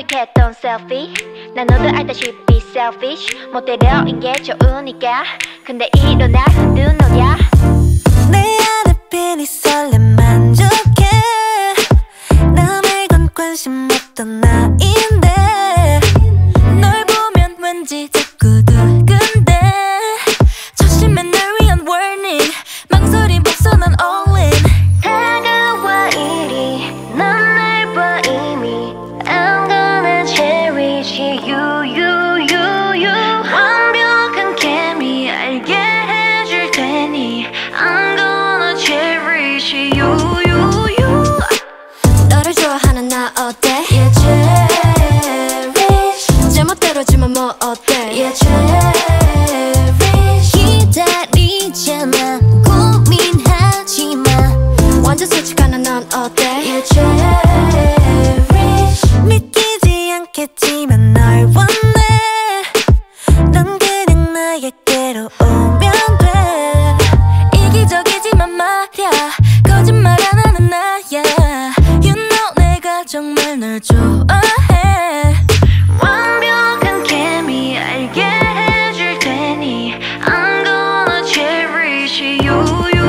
가득했던 셀피 난 너도 알다시피 selfish 멋대로인 게 좋으니까 근데 이런 날 흔든 너야 내 안에 빈이 설렘 만족해 나 말곤 관심 없던 나인데 널 보면 왠지 자꾸 두근대 조심해 날 위한 warning 망설임 없어 난 all in 다가와 이리 넌 날 봐 이미 I'm gonna cherish you 완벽한 케미 알게 해줄 테니 I'm gonna cherish you 너를 좋아하는 나 어때? Yeah, cherish 제멋대로지만 뭐 어때? Yeah, cherish 기다리지마 고민하지마 완전 솔직한 넌 어때? Yeah, cherish 믿기지 않겠지만 널 원해 넌 그냥 나에게로 오면 돼 이기적이지만 말야 거짓말 안 하는 나야 You know 내가 정말 널 좋아해 완벽한 케미 알게 해줄 테니 I'm gonna cherish you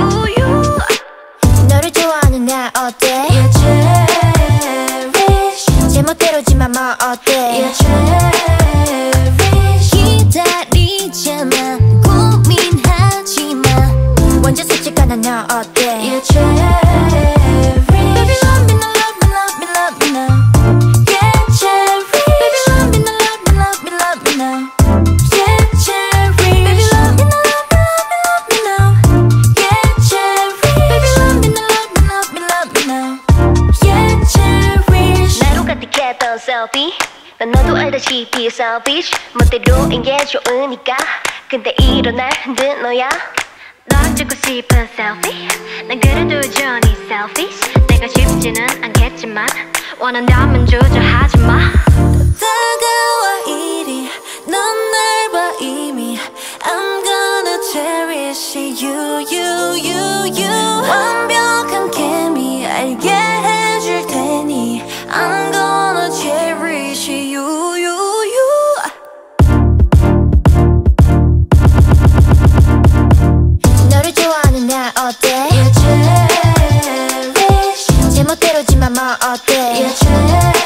너를 좋아하는 나 어때? Yeah, cherish 제멋대로지만 뭐 어때? Yeah, cherish 기다리지마 고민하지마 완전 솔직한 너 어때? Yeah, cherish Baby love me now, love me, love me, love me now Yeah, cherish Baby love me now, love me, love me, love me now Yeah, cherish Baby love me now, love me, love me, love me now Yeah, cherish Baby love me now, love me, love me, love me now Yeah, cherish 나로 가득했던 셀피 난 너도 알다시피 selfish 멋대로인 게 좋으니까 근데 이런 날 흔든 너야 널 찍고 싶은 selfie 난 그래도 여전히 selfish 내가 쉽지는 않겠지만 원한다면 주저하지마 다가와 이리 넌 날 봐 이미 I'm gonna cherish you 완벽한 케미 알게 해줄 테니 I'm gonna cherish you 너를 좋아하는 나 어때? Yeah, cherish 제멋대로지만 뭐 어때? Yeah, cherish